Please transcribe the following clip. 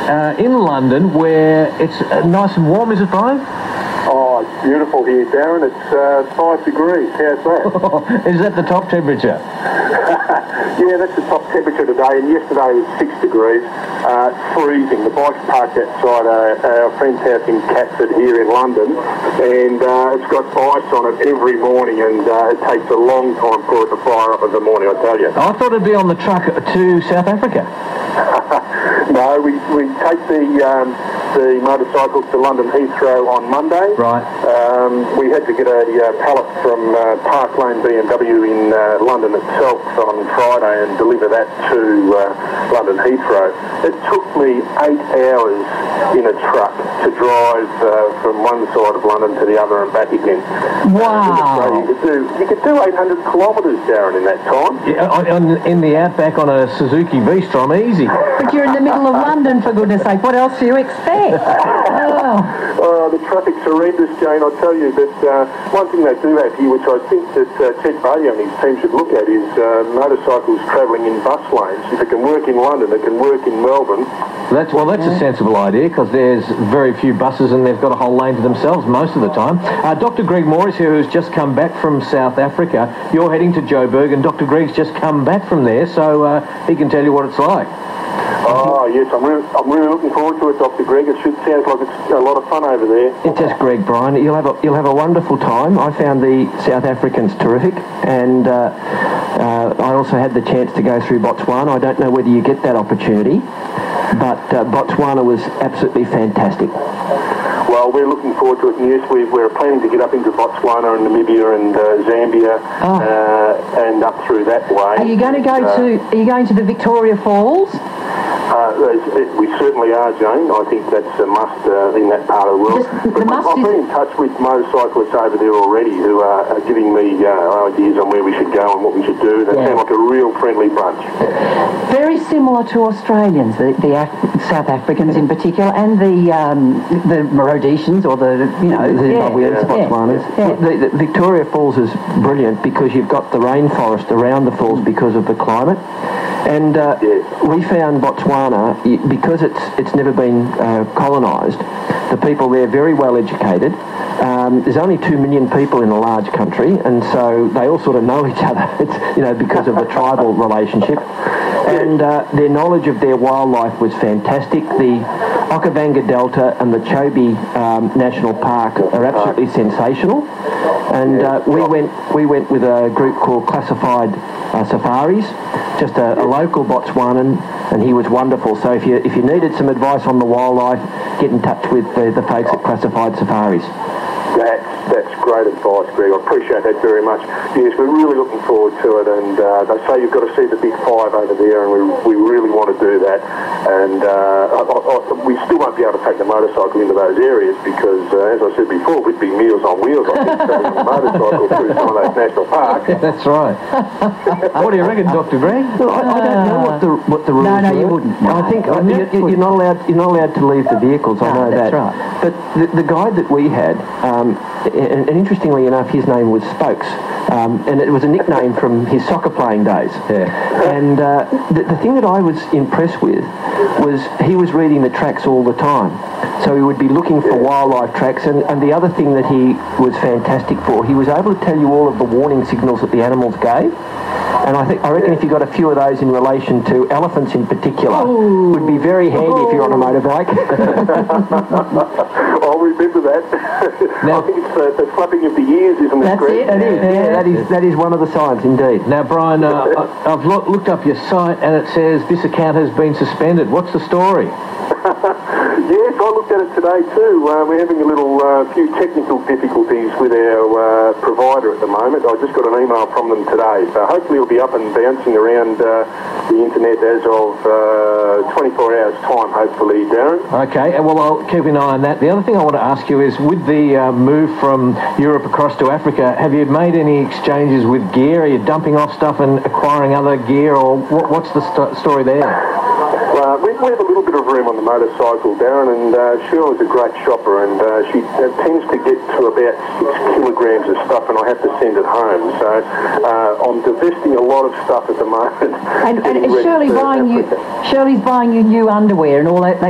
in London, where it's nice and warm, is it, Brian? Oh, it's beautiful here, Darren. It's 5 degrees. How's that? Is that the top temperature? Yeah, that's the top temperature today, and yesterday was 6 degrees. It's freezing. The bike's parked outside our friend's house in Catford here in London, and it's got ice on it every morning, and it takes a long time for it to fire up in the morning, I tell you. I thought it'd be on the truck to South Africa. No, we take the motorcycles to London Heathrow on Monday. Right. We had to get a pallet from Park Lane BMW in London itself on Friday and deliver that to London Heathrow. It took me 8 hours in a truck to drive from one side of London to the other and back again. Wow. You could do 800 kilometres, Darren, in that time. Yeah, in the outback on a Suzuki V-Strom, easy. But you're in the middle of London, for goodness sake. What else do you expect? The traffic's horrendous, Jane, I tell you. But one thing they do have here, which I think that Ted Barty and his team should look at, is motorcycles travelling in bus lanes. If it can work in London, it can work in Melbourne. That's a sensible idea, because there's very few buses and they've got a whole lane to themselves most of the time. Dr. Greg Moore is here, who's just come back from South Africa. You're heading to Joburg, and Dr. Greg's just come back from there, so he can tell you what it's like. Oh, yes, I'm really looking forward to it, Dr. Greg. It sounds like it's a lot of fun over there. It's just Greg, Brian. You'll have a wonderful time. I found the South Africans terrific, and I also had the chance to go through Botswana. I don't know whether you get that opportunity, but Botswana was absolutely fantastic. Well, we're looking forward to it, and yes, we're planning to get up into Botswana and Namibia and Zambia and up through that way. Are you going to the Victoria Falls? We certainly are, Jane. I think that's a must in that part of the world. I've been in touch with motorcyclists over there already who are giving me ideas on where we should go and what we should do. They sound like a real friendly bunch. Very similar to Australians, the South Africans in particular, and the Rhodesians or the Botswanas. The Victoria Falls is brilliant because you've got the rainforest around the falls because of the climate. And we found Botswana, because it's never been colonised, the people there are very well educated. There's only 2 million people in a large country, and so they all sort of know each other. It's because of the tribal relationship, and their knowledge of their wildlife was fantastic. The Okavango Delta and the Chobe National Park are absolutely sensational, and we went with a group called Classified Safaris, just a local Botswanan, and he was wonderful. So if you needed some advice on the wildlife, get in touch with the folks at Classified Safaris. That's great advice, Greg. I appreciate that very much. Yes, we're really looking forward to it, and they say you've got to see the Big Five over there, and we really want to do that. And we still won't be able to take the motorcycle into those areas because, as I said before, we'd be Meals on Wheels, I think, travelling the motorcycle through some of those national parks. That's right. What do you reckon, Dr. Greg? Well, I don't know what the rules are. No, you wouldn't. No. I think you're not allowed to leave the vehicles. I know that. That's right. But the guide that we had, and interestingly enough, his name was Spokes, and it was a nickname from his soccer playing days. Yeah. And the thing that I was impressed with was he was reading the tracks all the time. So he would be looking for wildlife tracks, and the other thing that he was fantastic for, he was able to tell you all of the warning signals that the animals gave. And I reckon if you got a few of those in relation to elephants in particular, would be very handy if you're on a motorbike. I'll remember that. I think it's the flapping of the ears, isn't it, That's Greg? it. Yeah, that is one of the signs, indeed. Now, Brian, I've looked up your site, and it says this account has been suspended. What's the story? Yes, I looked at it today too. We're having a few technical difficulties with our provider at the moment. I just got an email from them today, so hopefully it'll be up and bouncing around the internet as of 24 hours' time, hopefully, Darren. Okay, well, I'll keep an eye on that. The other thing I want to ask you is, with the move from Europe across to Africa, have you made any exchanges with gear? Are you dumping off stuff and acquiring other gear, or what's the story there? We have a little bit of room on the motorcycle, Darren, and Shirley's a great shopper, and she tends to get to about 6 kilograms of stuff, and I have to send it home. So I'm divesting a lot of stuff at the moment. And is Shirley's buying you new underwear and all that